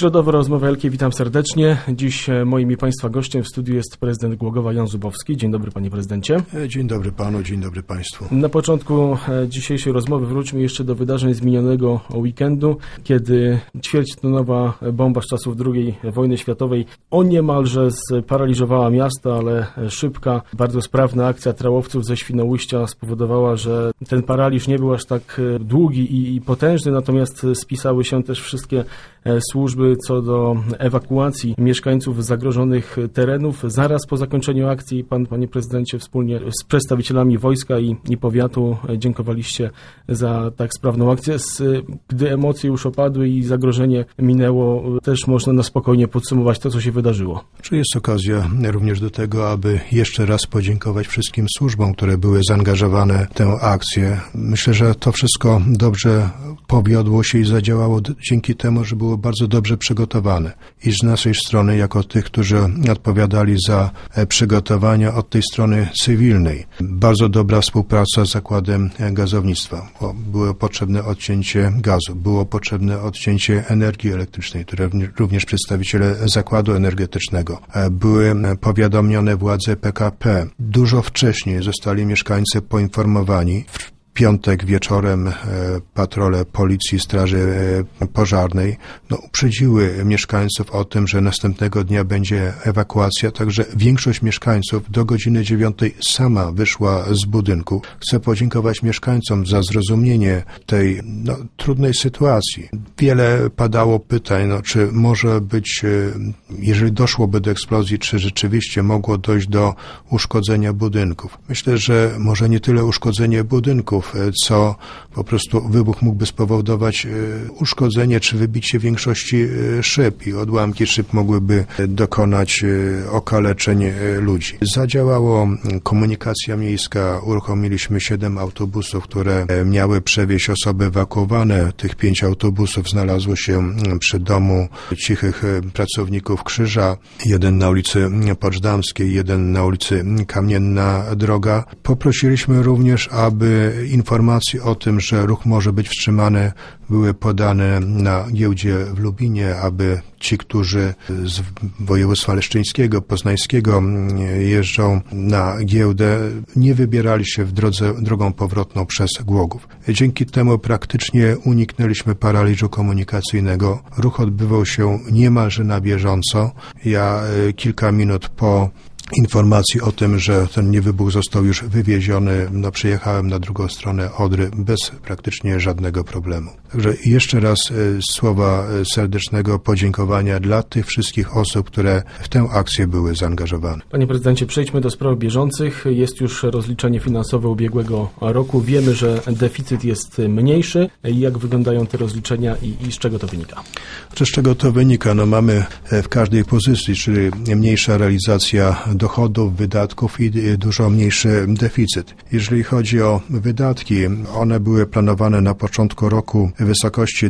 Środowe Rozmowy Wielkie, witam serdecznie. Dziś moim i Państwa gościem w studiu jest prezydent Głogowa Jan Zubowski. Dzień dobry, panie prezydencie. Dzień dobry panu, dzień dobry państwu. Na początku dzisiejszej rozmowy wróćmy jeszcze do wydarzeń z minionego weekendu, kiedy ćwierćtonowa bomba z czasów II wojny światowej niemalże sparaliżowała miasto, ale szybka, bardzo sprawna akcja trałowców ze Świnoujścia spowodowała, że ten paraliż nie był aż tak długi i potężny, natomiast spisały się też wszystkie służby co do ewakuacji mieszkańców zagrożonych terenów. Zaraz po zakończeniu akcji pan, panie prezydencie, wspólnie z przedstawicielami wojska i powiatu dziękowaliście za tak sprawną akcję. Gdy emocje już opadły i zagrożenie minęło, też można na spokojnie podsumować to, co się wydarzyło. Czy jest okazja również do tego, aby jeszcze raz podziękować wszystkim służbom, które były zaangażowane w tę akcję. Myślę, że to wszystko dobrze powiodło się i zadziałało dzięki temu, że było bardzo dobrze przygotowane. I z naszej strony, jako tych, którzy odpowiadali za przygotowania od tej strony cywilnej. Bardzo dobra współpraca z Zakładem Gazownictwa. Było potrzebne odcięcie gazu, było potrzebne odcięcie energii elektrycznej, które również przedstawiciele Zakładu Energetycznego. Były powiadomione władze PKP. Dużo wcześniej zostali mieszkańcy poinformowani. W piątek wieczorem patrole Policji, Straży Pożarnej uprzedziły mieszkańców o tym, że następnego dnia będzie ewakuacja, także większość mieszkańców do godziny 9 sama wyszła z budynku. Chcę podziękować mieszkańcom za zrozumienie tej trudnej sytuacji. Wiele padało pytań, czy może być, jeżeli doszłoby do eksplozji, czy rzeczywiście mogło dojść do uszkodzenia budynków. Myślę, że może nie tyle uszkodzenie budynków, co po prostu wybuch mógłby spowodować uszkodzenie czy wybicie większości szyb i odłamki szyb mogłyby dokonać okaleczeń ludzi. Zadziałała komunikacja miejska, uruchomiliśmy 7 autobusów, które miały przewieźć osoby ewakuowane. Tych 5 autobusów znalazło się przy domu cichych pracowników Krzyża, 1 na ulicy Poczdamskiej, 1 na ulicy Kamienna Droga. Poprosiliśmy również, aby informacje o tym, że ruch może być wstrzymany, były podane na giełdzie w Lubinie, aby ci, którzy z województwa leszczyńskiego, poznańskiego jeżdżą na giełdę, nie wybierali się w drogą powrotną przez Głogów. Dzięki temu praktycznie uniknęliśmy paraliżu komunikacyjnego. Ruch odbywał się niemalże na bieżąco. Ja kilka minut po informacji o tym, że ten niewybuch został już wywieziony, przyjechałem na drugą stronę Odry bez praktycznie żadnego problemu. Także jeszcze raz słowa serdecznego podziękowania dla tych wszystkich osób, które w tę akcję były zaangażowane. Panie prezydencie, przejdźmy do spraw bieżących. Jest już rozliczenie finansowe ubiegłego roku. Wiemy, że deficyt jest mniejszy. Jak wyglądają te rozliczenia i z czego to wynika? Z czego to wynika? Mamy w każdej pozycji, czyli mniejsza realizacja dochodów, wydatków i dużo mniejszy deficyt. Jeżeli chodzi o wydatki, one były planowane na początku roku w wysokości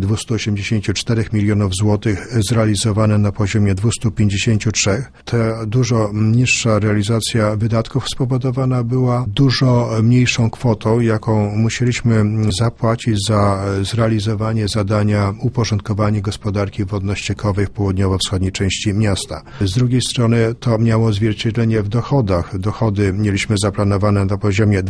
284 milionów złotych, zrealizowane na poziomie 253. Ta dużo niższa realizacja wydatków spowodowana była dużo mniejszą kwotą, jaką musieliśmy zapłacić za zrealizowanie zadania uporządkowanie gospodarki wodno-ściekowej w południowo-wschodniej części miasta. Z drugiej strony to miało odzwierciedlenie w dochodach. Dochody mieliśmy zaplanowane na poziomie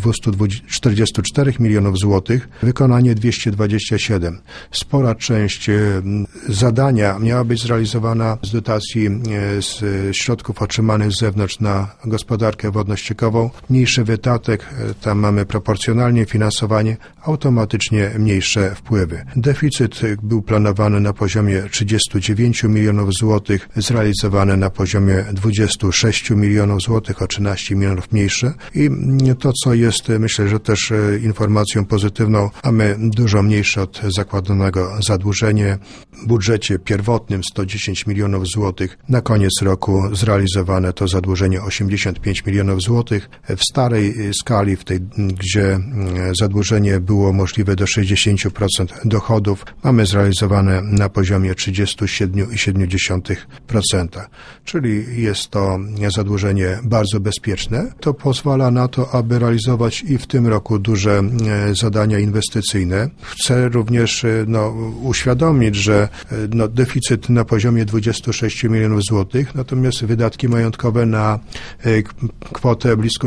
244 milionów złotych, wykonanie 227. Spora część zadania miała być zrealizowana z dotacji z środków otrzymanych z zewnątrz na gospodarkę wodno-ściekową. Mniejszy wydatek, tam mamy proporcjonalnie finansowanie, automatycznie mniejsze wpływy. Deficyt był planowany na poziomie 39 milionów złotych, zrealizowany na poziomie 26 milionów złotych, o 13 milionów mniejsze. I to, co jest, myślę, że też informacją pozytywną, mamy dużo mniejsze od zakładanego zadłużenie. W budżecie pierwotnym 110 milionów złotych. Na koniec roku zrealizowane to zadłużenie 85 milionów złotych. W starej skali, w tej, gdzie zadłużenie było możliwe do 60% dochodów, mamy zrealizowane na poziomie 37,7%. Czyli jest to zadłużenie założenie bardzo bezpieczne. To pozwala na to, aby realizować i w tym roku duże zadania inwestycyjne. Chcę również uświadomić, że deficyt na poziomie 26 milionów złotych, natomiast wydatki majątkowe na kwotę blisko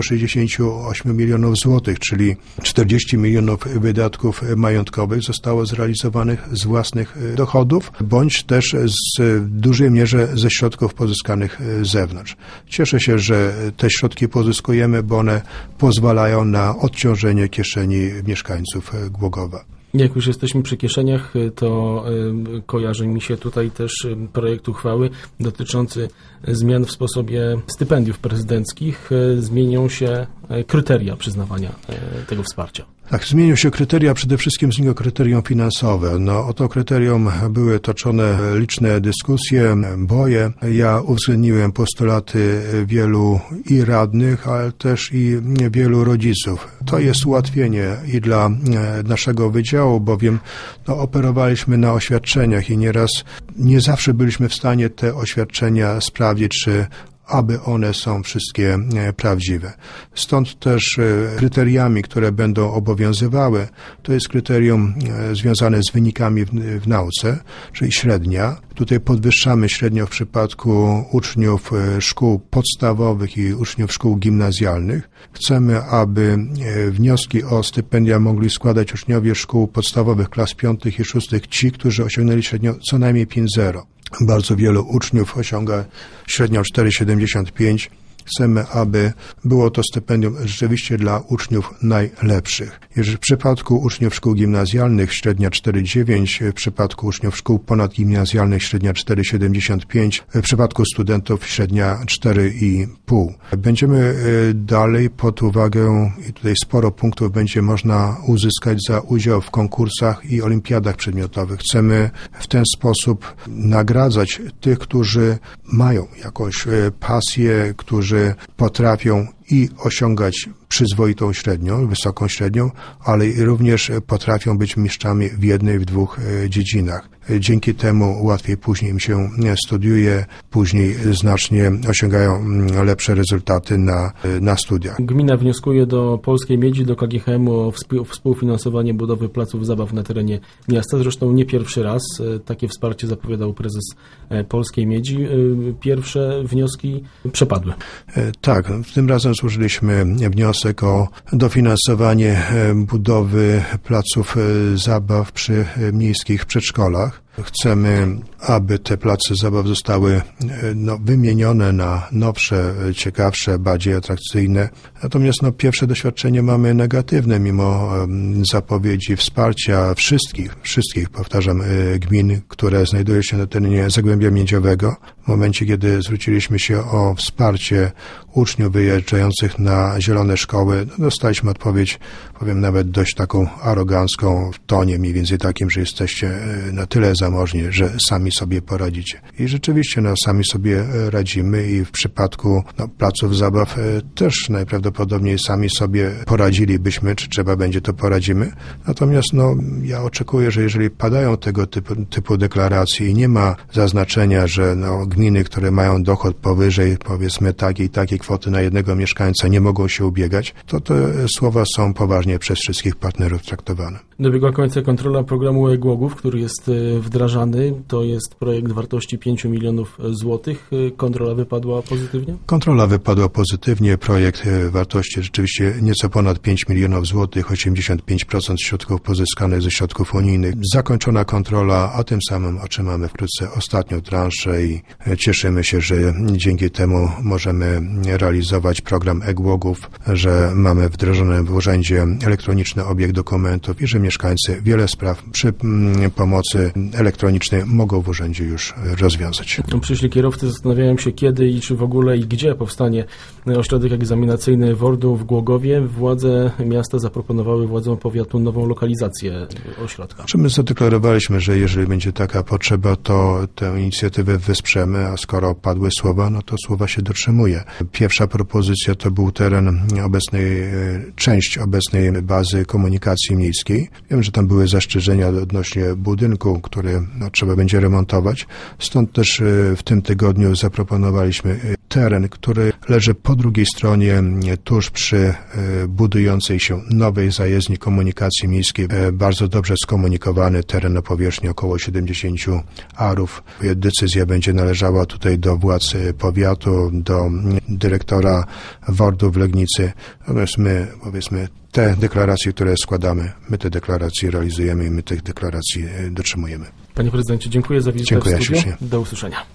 68 milionów złotych, czyli 40 milionów wydatków majątkowych zostało zrealizowanych z własnych dochodów, bądź też w dużej mierze ze środków pozyskanych z zewnątrz. Cieszę się, że te środki pozyskujemy, bo one pozwalają na odciążenie kieszeni mieszkańców Głogowa. Jak już jesteśmy przy kieszeniach, to kojarzy mi się tutaj też projekt uchwały dotyczący zmian w sposobie stypendiów prezydenckich. Zmienią się kryteria przyznawania tego wsparcia. Tak, zmienią się kryteria, przede wszystkim z niego kryterium finansowe. O to kryterium były toczone liczne dyskusje, boje. Ja uwzględniłem postulaty wielu i radnych, ale też i wielu rodziców. To jest ułatwienie i dla naszego wydziału, bowiem operowaliśmy na oświadczeniach i nie zawsze byliśmy w stanie te oświadczenia sprawdzić, czy aby one są wszystkie prawdziwe. Stąd też kryteriami, które będą obowiązywały, to jest kryterium związane z wynikami w nauce, czyli średnia. Tutaj podwyższamy średnią w przypadku uczniów szkół podstawowych i uczniów szkół gimnazjalnych. Chcemy, aby wnioski o stypendia mogli składać uczniowie szkół podstawowych klas 5 i 6, ci, którzy osiągnęli średnią co najmniej 5,0. Bardzo wielu uczniów osiąga średnią 4,75. Chcemy, aby było to stypendium rzeczywiście dla uczniów najlepszych. Jeżeli w przypadku uczniów szkół gimnazjalnych średnia 4,9, w przypadku uczniów szkół ponadgimnazjalnych średnia 4,75, w przypadku studentów średnia 4,5. Będziemy dalej pod uwagę, i tutaj sporo punktów będzie można uzyskać za udział w konkursach i olimpiadach przedmiotowych. Chcemy w ten sposób nagradzać tych, którzy mają jakąś pasję, którzy potrafią i osiągać przyzwoitą średnią, wysoką średnią, ale również potrafią być mistrzami w jednej, w dwóch dziedzinach. Dzięki temu łatwiej później im się studiuje, później znacznie osiągają lepsze rezultaty na studiach. Gmina wnioskuje do Polskiej Miedzi, do KGHM o współfinansowanie budowy placów zabaw na terenie miasta. Zresztą nie pierwszy raz takie wsparcie zapowiadał prezes Polskiej Miedzi. Pierwsze wnioski przepadły. Tak, tym razem złożyliśmy wniosek o dofinansowanie budowy placów zabaw przy miejskich przedszkolach. Chcemy, aby te place zabaw zostały wymienione na nowsze, ciekawsze, bardziej atrakcyjne. Natomiast pierwsze doświadczenie mamy negatywne, mimo zapowiedzi wsparcia wszystkich, powtarzam, gmin, które znajdują się na terenie Zagłębia Miedziowego. W momencie, kiedy zwróciliśmy się o wsparcie uczniów wyjeżdżających na zielone szkoły, dostaliśmy odpowiedź, powiem nawet dość taką arogancką, w tonie mniej więcej takim, że jesteście na tyle zamożni, że sami sobie poradzicie. I rzeczywiście sami sobie radzimy i w przypadku placów zabaw też najprawdopodobniej sami sobie poradzilibyśmy, czy trzeba będzie, to poradzimy. Natomiast ja oczekuję, że jeżeli padają tego typu deklaracje i nie ma zaznaczenia, że gminy, które mają dochód powyżej powiedzmy takiej kwoty na jednego mieszkańca nie mogą się ubiegać, to te słowa są poważnie przez wszystkich partnerów traktowane. Dobiegła końca kontrola programu e-Głogów, który jest wdrażany. To jest projekt wartości 5 milionów złotych. Kontrola wypadła pozytywnie? Kontrola wypadła pozytywnie. Projekt wartości rzeczywiście nieco ponad 5 milionów złotych, 85% środków pozyskanych ze środków unijnych. Zakończona kontrola, a tym samym otrzymamy wkrótce ostatnią transzę i cieszymy się, że dzięki temu możemy realizować program e-Głogów, że mamy wdrożony w urzędzie elektroniczny obieg dokumentów i że mieszkańcy wiele spraw przy pomocy elektronicznej mogą w urzędzie już rozwiązać. Przyszli kierowcy zastanawiają się, kiedy i czy w ogóle i gdzie powstanie ośrodek egzaminacyjny WORD-u w Głogowie. Władze miasta zaproponowały władzom powiatu nową lokalizację ośrodka. My zadeklarowaliśmy, że jeżeli będzie taka potrzeba, to tę inicjatywę wesprzemy, a skoro padły słowa, to słowa się dotrzymuje. Pierwsza propozycja to był teren część obecnej bazy komunikacji miejskiej. Wiem, że tam były zastrzeżenia odnośnie budynku, który trzeba będzie remontować. Stąd też w tym tygodniu zaproponowaliśmy teren, który leży po drugiej stronie, tuż przy budującej się nowej zajezdni komunikacji miejskiej, bardzo dobrze skomunikowany teren o powierzchni około 70 arów. Decyzja będzie należała tutaj do władz powiatu, do dyrektora WORD-u w Legnicy. Natomiast my, powiedzmy, te deklaracje, które składamy, my te deklaracje realizujemy i my tych deklaracji dotrzymujemy. Panie prezydencie, dziękuję za wizytę Dziękuję w studiu. ślicznie. Do usłyszenia.